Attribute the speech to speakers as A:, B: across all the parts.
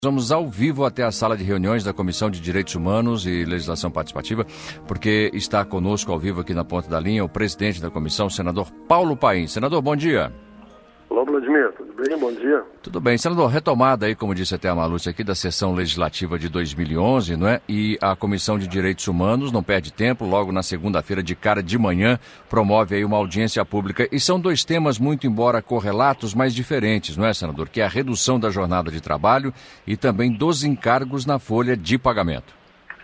A: Vamos ao vivo até a sala de reuniões da Comissão de Direitos Humanos e Legislação Participativa, porque está conosco ao vivo aqui na ponta da linha o presidente da comissão, o senador Paulo Paim. Senador, bom dia.
B: Olá, Vladimir, tudo bem? Bom dia.
A: Tudo bem. Senador, retomada aí, como disse até a Malúcia aqui, da sessão legislativa de 2011, não é? E a Comissão de Direitos Humanos não perde tempo, logo na segunda-feira, de cara de manhã, promove aí uma audiência pública. E são dois temas muito, embora correlatos, mas diferentes, não é, senador? Que é a redução da jornada de trabalho e também dos encargos na folha de pagamento.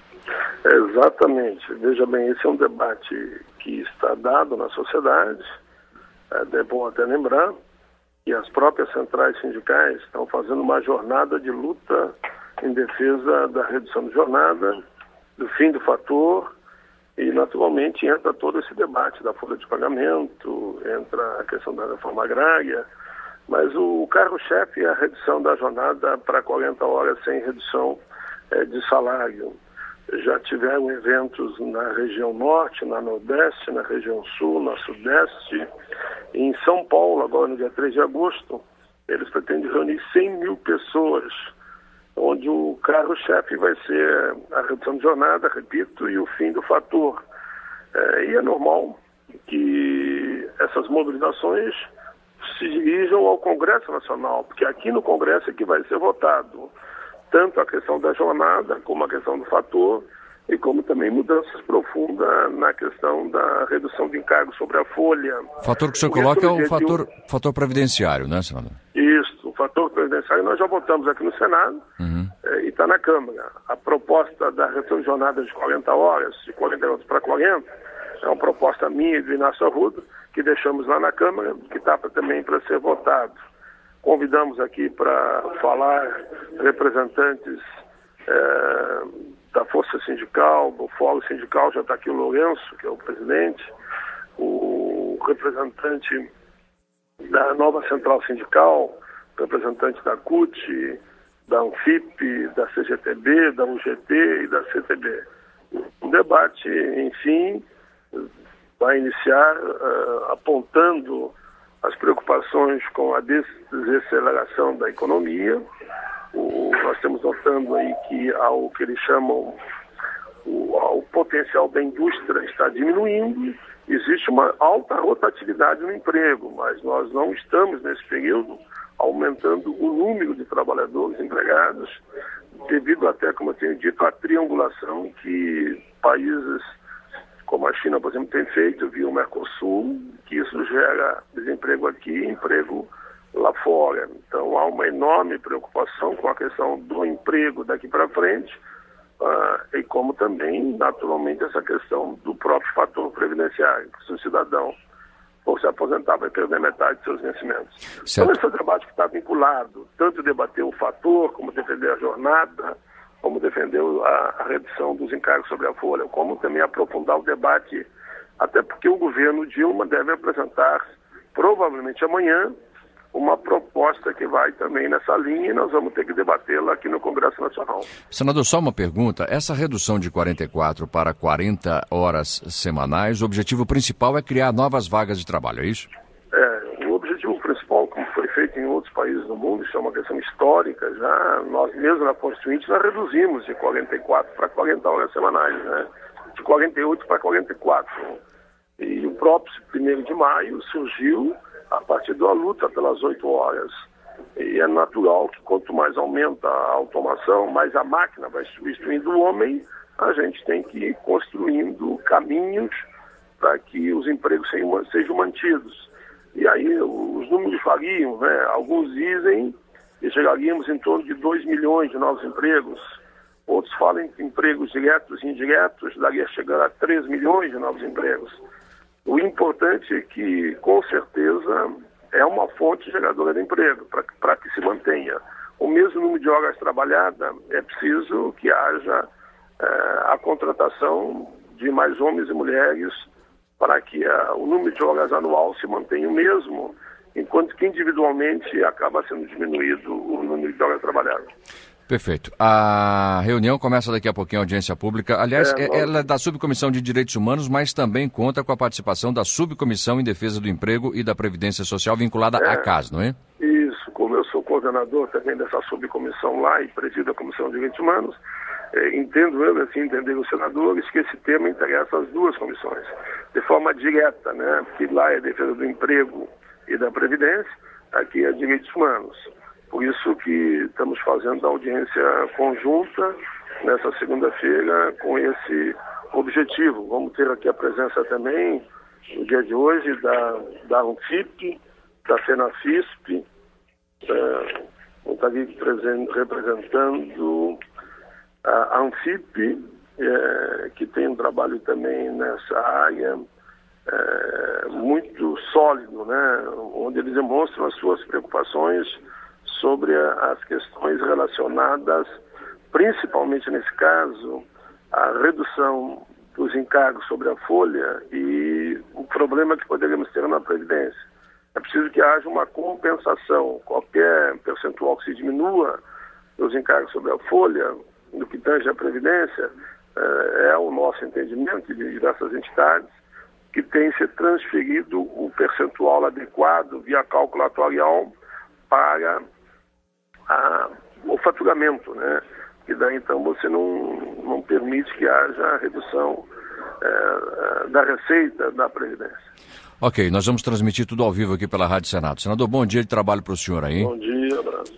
B: Exatamente. Veja bem, esse é um debate que está dado na sociedade. É bom até lembrar que as próprias centrais sindicais estão fazendo uma jornada de luta em defesa da redução de jornada, do fim do fator, e naturalmente entra todo esse debate da folha de pagamento, entra a questão da reforma agrária, mas o carro-chefe é a redução da jornada para 40 horas sem redução de salário. Já tiveram eventos na região norte, na nordeste, na região sul, na sudeste. Em São Paulo, agora no dia 3 de agosto, eles pretendem reunir 100 mil pessoas, onde o carro-chefe vai ser a redução de jornada, repito, e o fim do fator. E é normal que essas mobilizações se dirijam ao Congresso Nacional, porque aqui no Congresso é que vai ser votado tanto a questão da jornada, como a questão do fator, e como também mudanças profundas na questão da redução de encargos sobre a folha.
A: O fator que o senhor coloca é o fator previdenciário, né, senador?
B: Isso, o fator previdenciário nós já votamos aqui no Senado e está na Câmara. A proposta da redução de jornada de 40 horas, de 40 horas para 40, é uma proposta minha e do Inácio Arruda, que deixamos lá na Câmara, que está também para ser votado. Convidamos aqui para falar representantes da Força Sindical, do Fórum Sindical, já está aqui o Lourenço, que é o presidente, o representante da nova Central Sindical, representante da CUT, da Anfip, da CGTB, da UGT e da CTB. O debate, enfim, vai iniciar apontando as preocupações com a desaceleração da economia. Nós estamos notando aí que o que eles chamam o potencial da indústria está diminuindo, existe uma alta rotatividade no emprego, mas nós não estamos nesse período aumentando o número de trabalhadores empregados, devido até, como eu tenho dito, à triangulação que países como a China, por exemplo, tem feito via o Mercosul, que isso gera desemprego aqui e emprego lá fora. Então há uma enorme preocupação com a questão do emprego daqui para frente, e como também, naturalmente, essa questão do próprio fator previdenciário, que se o cidadão for se aposentar vai perder metade de seus vencimentos. Certo. Então esse é um debate que está vinculado, tanto debater o fator, como defender a jornada, como defender a redução dos encargos sobre a folha, como também aprofundar o debate, até porque o governo Dilma deve apresentar, provavelmente amanhã, uma proposta que vai também nessa linha e nós vamos ter que debatê-la aqui no Congresso Nacional.
A: Senador, só uma pergunta. Essa redução de 44 para 40 horas semanais, o objetivo principal é criar novas vagas de trabalho, é isso?
B: O objetivo principal, como foi feito em outros países do mundo, isso é uma questão histórica já, nós mesmos na Constituinte nós reduzimos de 44 para 40 horas semanais, né? De 48 para 44. E o próprio 1º de maio surgiu a partir da luta pelas 8 horas. E é natural que quanto mais aumenta a automação, mais a máquina vai substituindo o homem, a gente tem que ir construindo caminhos para que os empregos sejam mantidos. E aí os números variam, né? Alguns dizem que chegaríamos em torno de 2 milhões de novos empregos. Outros falam que empregos diretos e indiretos daria chegar a 3 milhões de novos empregos. O importante é que, com certeza, é uma fonte geradora de emprego, para que se mantenha o mesmo número de horas trabalhadas, é preciso que haja a contratação de mais homens e mulheres para que o número de horas anual se mantenha o mesmo, enquanto que individualmente acaba sendo diminuído o número de horas trabalhadas.
A: Perfeito. A reunião começa daqui a pouquinho, a audiência pública. Aliás, ela é da Subcomissão de Direitos Humanos, mas também conta com a participação da Subcomissão em Defesa do Emprego e da Previdência Social vinculada à CAS, não é?
B: Isso. Como eu sou coordenador também dessa subcomissão lá e presido a Comissão de Direitos Humanos, entendo eu, assim entenderam os senadores, que esse tema interessa as duas comissões, de forma direta, né? Porque lá é a defesa do emprego e da Previdência, aqui é Direitos Humanos. Por isso que estamos fazendo a audiência conjunta nessa segunda-feira com esse objetivo. Vamos ter aqui a presença também, no dia de hoje, da Anfip, da Senafisp, vou estar aqui representando a Anfip, que tem um trabalho também nessa área muito sólido, né? Onde eles demonstram as suas preocupações sobre as questões relacionadas, principalmente nesse caso, à redução dos encargos sobre a folha e o problema que poderíamos ter na Previdência. É preciso que haja uma compensação. Qualquer percentual que se diminua dos encargos sobre a folha, no que tange à Previdência, é o nosso entendimento de diversas entidades, que tem que ser transferido o percentual adequado via cálculo atuarial para o faturamento, né? E daí então você não permite que haja redução da receita da Previdência.
A: Ok, nós vamos transmitir tudo ao vivo aqui pela Rádio Senado. Senador, bom dia de trabalho para o senhor aí.
B: Bom dia, abraço.